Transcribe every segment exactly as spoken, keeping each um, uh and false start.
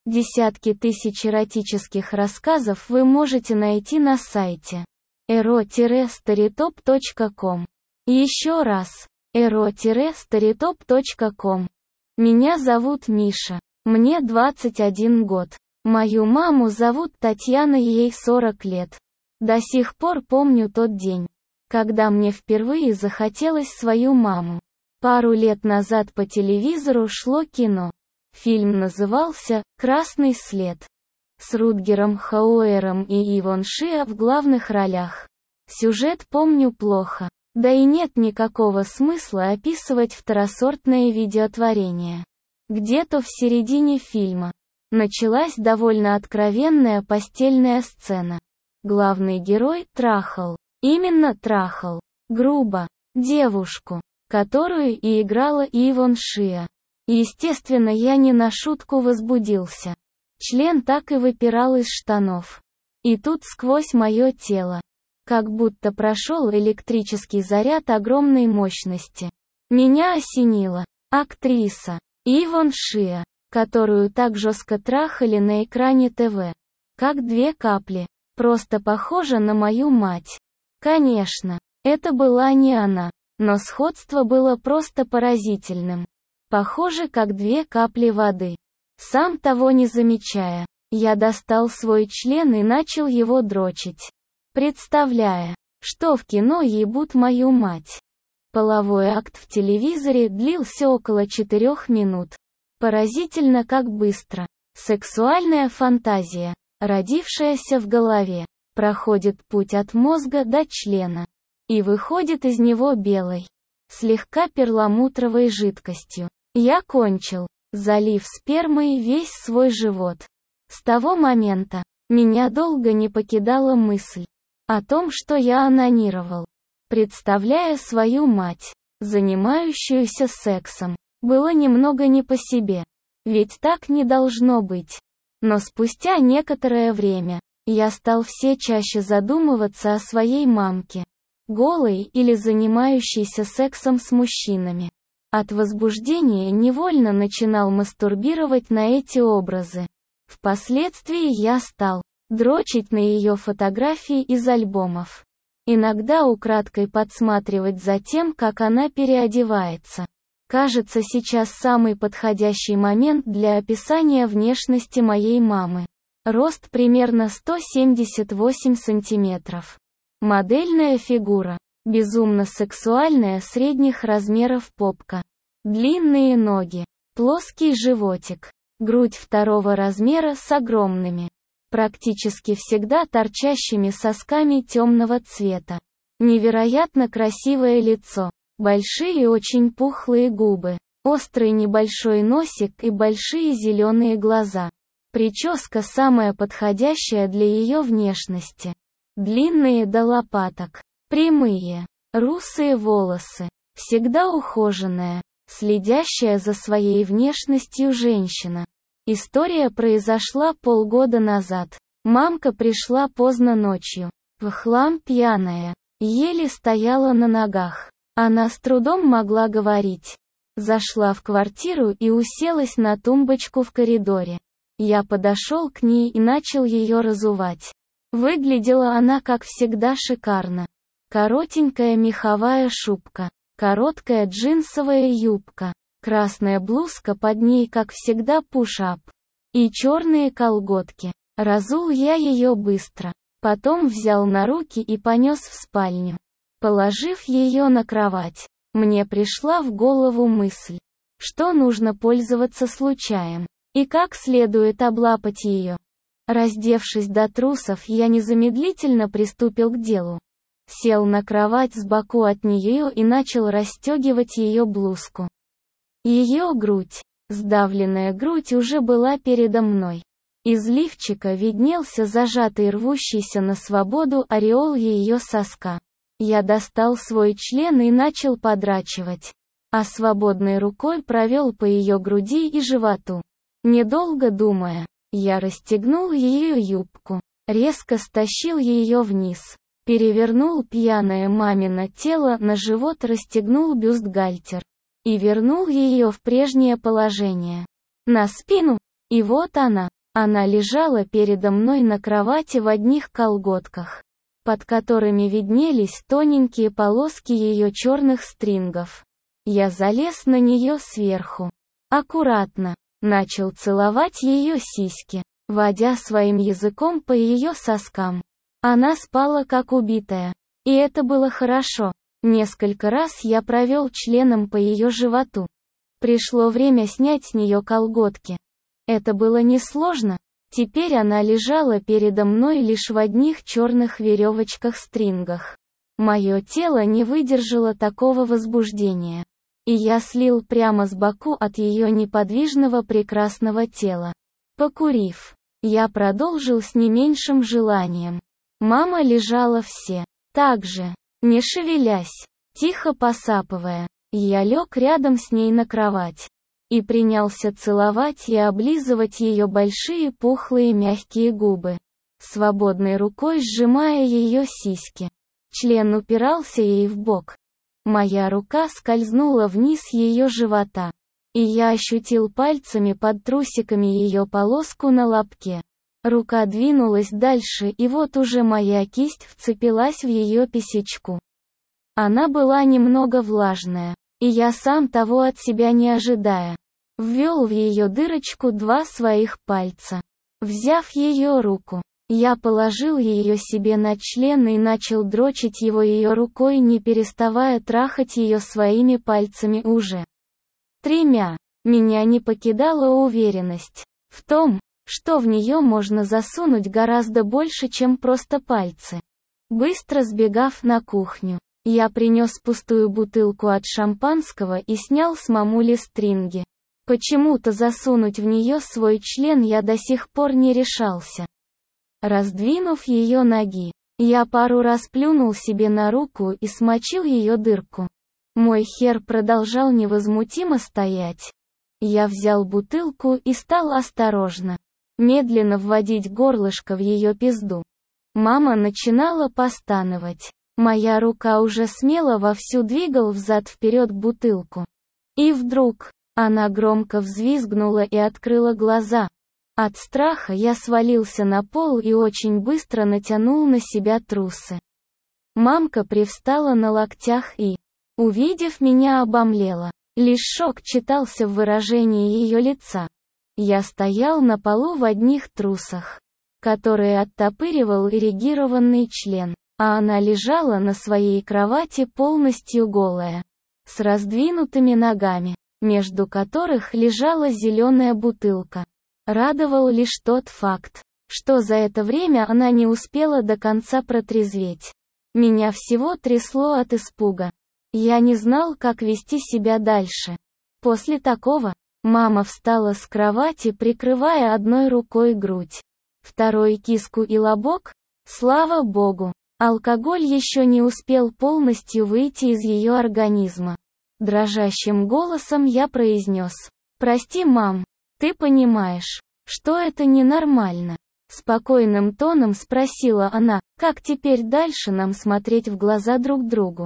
Десятки тысяч эротических рассказов вы можете найти на сайте эро старитоп точка ком. Еще раз, эро старитоп точка ком. Меня зовут Миша. Мне двадцать один год. Мою маму зовут Татьяна, ей сорок лет. До сих пор помню тот день, когда мне впервые захотелось свою маму. Пару лет назад по телевизору шло кино. Фильм назывался «Красный след» с Рутгером Хауэром и Ивон Шиа в главных ролях. Сюжет помню плохо, да и нет никакого смысла описывать второсортное видеотворение. Где-то в середине фильма началась довольно откровенная постельная сцена. Главный герой трахал, именно трахал, грубо, девушку, которую и играла Ивон Шиа. Естественно, я не на шутку возбудился. Член так и выпирал из штанов. И тут сквозь мое тело, как будто прошел электрический заряд огромной мощности. Меня осенила актриса Ивон Шиа, которую так жестко трахали на экране ТВ. Как две капли. Просто похожа на мою мать. Конечно, это была не она, но сходство было просто поразительным. Похоже, как две капли воды. Сам того не замечая, я достал свой член и начал его дрочить, представляя, что в кино ебут мою мать. Половой акт в телевизоре длился около четырех минут. Поразительно, как быстро. Сексуальная фантазия, родившаяся в голове, проходит путь от мозга до члена и выходит из него белой, слегка перламутровой жидкостью. Я кончил, залив спермой весь свой живот. С того момента меня долго не покидала мысль о том, что я онанировал, представляя свою мать, занимающуюся сексом. Было немного не по себе, ведь так не должно быть. Но спустя некоторое время, я стал все чаще задумываться о своей мамке, голой или занимающейся сексом с мужчинами. От возбуждения невольно начинал мастурбировать на эти образы. Впоследствии я стал дрочить на ее фотографии из альбомов. Иногда украдкой подсматривать за тем, как она переодевается. Кажется, сейчас самый подходящий момент для описания внешности моей мамы. Рост примерно сто семьдесят восемь сантиметров. Модельная фигура. Безумно сексуальная средних размеров попка. Длинные ноги. Плоский животик. Грудь второго размера с огромными, практически всегда торчащими сосками темного цвета. Невероятно красивое лицо. Большие очень пухлые губы. Острый небольшой носик и большие зеленые глаза. Прическа самая подходящая для ее внешности. Длинные до лопаток. Прямые, русые волосы, всегда ухоженная, следящая за своей внешностью женщина. История произошла полгода назад. Мамка пришла поздно ночью, в хлам пьяная, еле стояла на ногах. Она с трудом могла говорить. Зашла в квартиру и уселась на тумбочку в коридоре. Я подошел к ней и начал ее разувать. Выглядела она, как всегда, шикарно. Коротенькая меховая шубка, короткая джинсовая юбка, красная блузка под ней, как всегда, пуш-ап, и черные колготки. Разул я ее быстро, потом взял на руки и понес в спальню. Положив ее на кровать, мне пришла в голову мысль, что нужно пользоваться случаем, и как следует облапать ее. Раздевшись до трусов, я незамедлительно приступил к делу. Сел на кровать сбоку от нее и начал расстегивать ее блузку. Ее грудь, сдавленная грудь, уже была передо мной. Из лифчика виднелся зажатый рвущийся на свободу ореол ее соска. Я достал свой член и начал подрачивать, а свободной рукой провел по ее груди и животу. Недолго думая, я расстегнул ее юбку, резко стащил ее вниз. Перевернул пьяное мамино тело на живот, расстегнул бюстгальтер и вернул ее в прежнее положение. На спину И вот она. Она лежала передо мной на кровати в одних колготках, под которыми виднелись тоненькие полоски ее черных стрингов. Я залез на нее сверху. Аккуратно. Начал целовать ее сиськи, водя своим языком по ее соскам. Она спала как убитая. И это было хорошо. Несколько раз я провел членом по ее животу. Пришло время снять с нее колготки. Это было несложно. Теперь она лежала передо мной лишь в одних черных веревочках-стрингах. Мое тело не выдержало такого возбуждения. И я слил прямо с боку от ее неподвижного прекрасного тела. Покурив, я продолжил с не меньшим желанием. Мама лежала все так же, не шевелясь, тихо посапывая. Я лег рядом с ней на кровать и принялся целовать и облизывать ее большие пухлые мягкие губы, свободной рукой сжимая ее сиськи. Член упирался ей в бок. Моя рука скользнула вниз ее живота, и я ощутил пальцами под трусиками ее полоску на лобке. Рука двинулась дальше, и вот уже моя кисть вцепилась в ее писечку. Она была немного влажная, и я сам того от себя не ожидая, ввел в ее дырочку два своих пальца. Взяв ее руку, я положил ее себе на член и начал дрочить его ее рукой, не переставая трахать ее своими пальцами уже тремя. Меня не покидала уверенность в том, что в нее можно засунуть гораздо больше, чем просто пальцы. Быстро сбегав на кухню, я принес пустую бутылку от шампанского и снял с мамули стринги. Почему-то засунуть в нее свой член я до сих пор не решался. Раздвинув ее ноги, я пару раз плюнул себе на руку и смочил ее дырку. Мой хер продолжал невозмутимо стоять. Я взял бутылку и стал осторожно, медленно вводить горлышко в ее пизду. Мама начинала постановать. Моя рука уже смело вовсю двигал взад-вперед бутылку. И вдруг, она громко взвизгнула и открыла глаза. От страха я свалился на пол и очень быстро натянул на себя трусы. Мамка привстала на локтях и, увидев меня, обомлела. Лишь шок читался в выражении ее лица. Я стоял на полу в одних трусах, которые оттопыривал эрегированный член, а она лежала на своей кровати полностью голая, с раздвинутыми ногами, между которых лежала зеленая бутылка. Радовал лишь тот факт, что за это время она не успела до конца протрезветь. Меня всего трясло от испуга. Я не знал, как вести себя дальше. После такого, мама встала с кровати, прикрывая одной рукой грудь, второй киску и лобок. Слава богу, алкоголь еще не успел полностью выйти из ее организма. Дрожащим голосом я произнес: «Прости, мам, ты понимаешь, что это ненормально?» Спокойным тоном спросила она: «Как теперь дальше нам смотреть в глаза друг другу?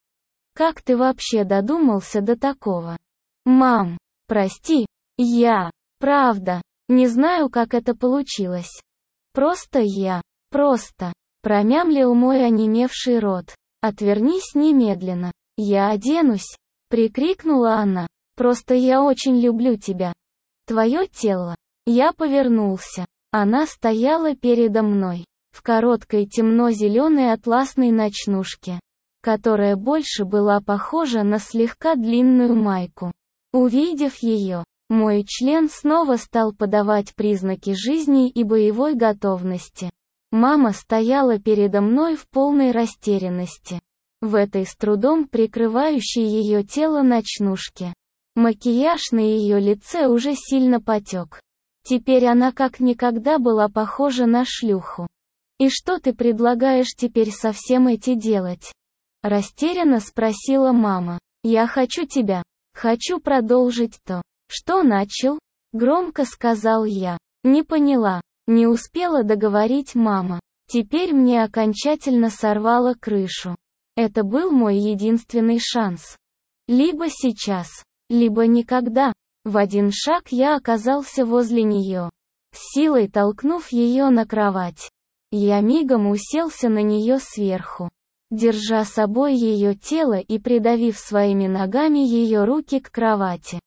Как ты вообще додумался до такого?» «Мам, прости, я, правда, не знаю, как это получилось. Просто я, просто», промямлил мой онемевший рот. «Отвернись немедленно, я оденусь», прикрикнула она. «Просто я очень люблю тебя. Твое тело». Я повернулся. Она стояла передо мной, в короткой темно-зеленой атласной ночнушке, которая больше была похожа на слегка длинную майку. Увидев ее, мой член снова стал подавать признаки жизни и боевой готовности. Мама стояла передо мной в полной растерянности, в этой с трудом прикрывающей ее тело ночнушке. Макияж на ее лице уже сильно потек. Теперь она как никогда была похожа на шлюху. «И что ты предлагаешь теперь со всем этим делать?» Растерянно спросила мама. «Я хочу тебя. Хочу продолжить то, что начал», громко сказал я. «Не поняла». Не успела договорить мама. Теперь мне окончательно сорвало крышу. Это был мой единственный шанс. Либо сейчас, либо никогда. В один шаг я оказался возле нее, с силой толкнув ее на кровать. Я мигом уселся на нее сверху, держа собой ее тело и придавив своими ногами ее руки к кровати.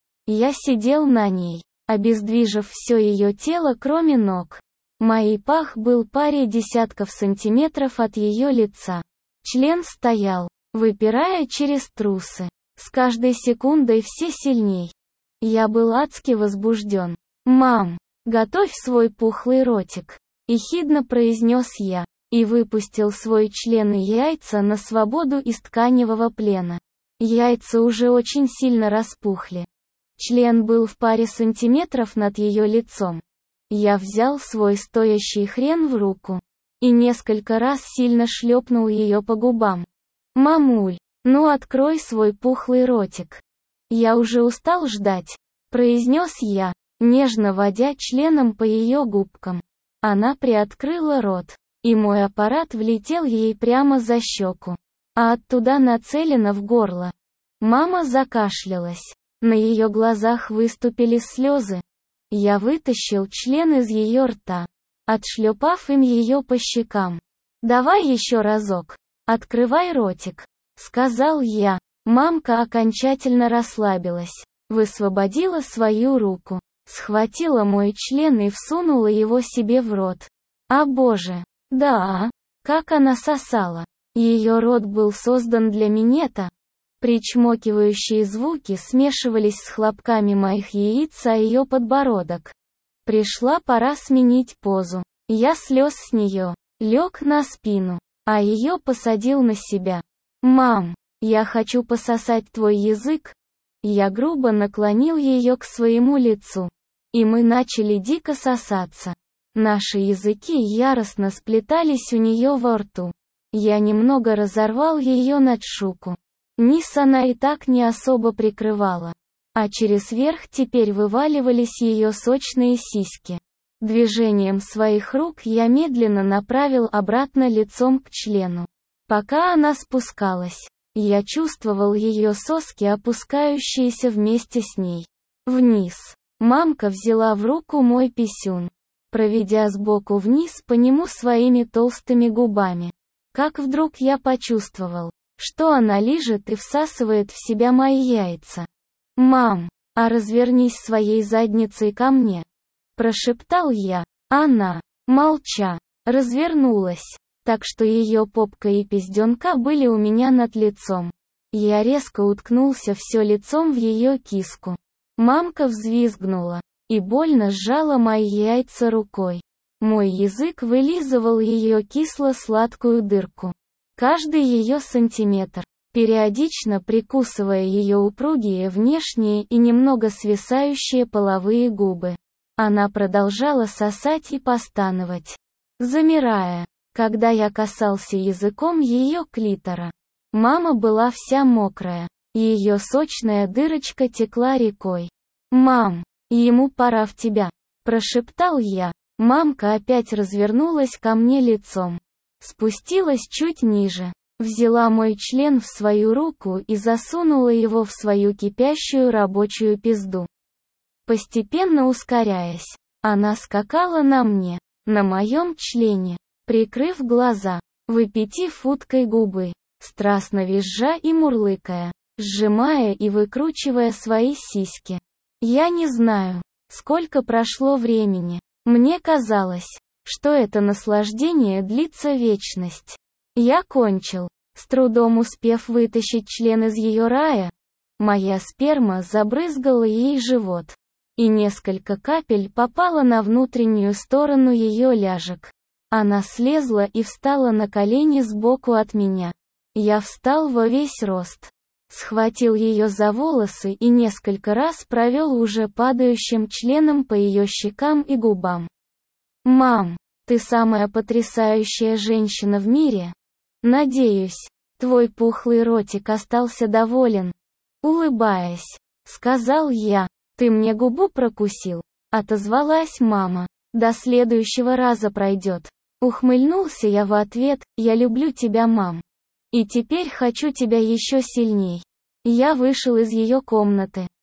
Я сидел на ней, обездвижив все ее тело кроме ног. Мой пах был паре десятков сантиметров от ее лица. Член стоял, выпирая через трусы, с каждой секундой все сильней. Я был адски возбужден. «Мам, готовь свой пухлый ротик», — ехидно произнес я, и выпустил свой член и яйца на свободу из тканевого плена. Яйца уже очень сильно распухли. Член был в паре сантиметров над ее лицом. Я взял свой стоящий хрен в руку и несколько раз сильно шлепнул ее по губам. «Мамуль, ну открой свой пухлый ротик. Я уже устал ждать», — произнес я, нежно водя членом по ее губкам. Она приоткрыла рот, и мой аппарат влетел ей прямо за щеку, а оттуда нацелено в горло. Мама закашлялась. На ее глазах выступили слезы. Я вытащил член из ее рта, отшлепав им ее по щекам. «Давай еще разок. Открывай ротик», — сказал я. Мамка окончательно расслабилась, высвободила свою руку, схватила мой член и всунула его себе в рот. А боже, да, как она сосала. Ее рот был создан для минета. Причмокивающие звуки смешивались с хлопками моих яиц о ее подбородок. Пришла пора сменить позу. Я слез с нее, лег на спину, а ее посадил на себя. «Мам, я хочу пососать твой язык». Я грубо наклонил ее к своему лицу, и мы начали дико сосаться. Наши языки яростно сплетались у нее во рту. Я немного разорвал ее надшуку. Низ она и так не особо прикрывала, а через верх теперь вываливались ее сочные сиськи. Движением своих рук я медленно направил обратно лицом к члену. Пока она спускалась, я чувствовал ее соски, опускающиеся вместе с ней вниз. Мамка взяла в руку мой писюн, проведя сбоку вниз по нему своими толстыми губами. Как вдруг я почувствовал, что она лижет и всасывает в себя мои яйца. «Мам, а развернись своей задницей ко мне», — прошептал я. Она, молча, развернулась, так что ее попка и пизденка были у меня над лицом. Я резко уткнулся все лицом в ее киску. Мамка взвизгнула и больно сжала мои яйца рукой. Мой язык вылизывал ее кисло-сладкую дырку. Каждый ее сантиметр, периодично прикусывая ее упругие внешние и немного свисающие половые губы. Она продолжала сосать и постановать, замирая, когда я касался языком ее клитора. Мама была вся мокрая, ее сочная дырочка текла рекой. «Мам, ему пора в тебя», — прошептал я. Мамка опять развернулась ко мне лицом, спустилась чуть ниже, взяла мой член в свою руку и засунула его в свою кипящую рабочую пизду. Постепенно ускоряясь, она скакала на мне, на моем члене, прикрыв глаза, выпитив уткой губы, страстно визжа и мурлыкая, сжимая и выкручивая свои сиськи. Я не знаю, сколько прошло времени. Мне казалось, что это наслаждение длится вечность. Я кончил, с трудом успев вытащить член из ее рая. Моя сперма забрызгала ей живот, и несколько капель попало на внутреннюю сторону ее ляжек. Она слезла и встала на колени сбоку от меня. Я встал во весь рост, схватил ее за волосы и несколько раз провел уже падающим членом по ее щекам и губам. «Мам, ты самая потрясающая женщина в мире. Надеюсь, твой пухлый ротик остался доволен». Улыбаясь, сказал я. «Ты мне губу прокусил», — отозвалась мама. «До следующего раза пройдет». Ухмыльнулся я в ответ. «Я люблю тебя, мам. И теперь хочу тебя еще сильней». Я вышел из ее комнаты.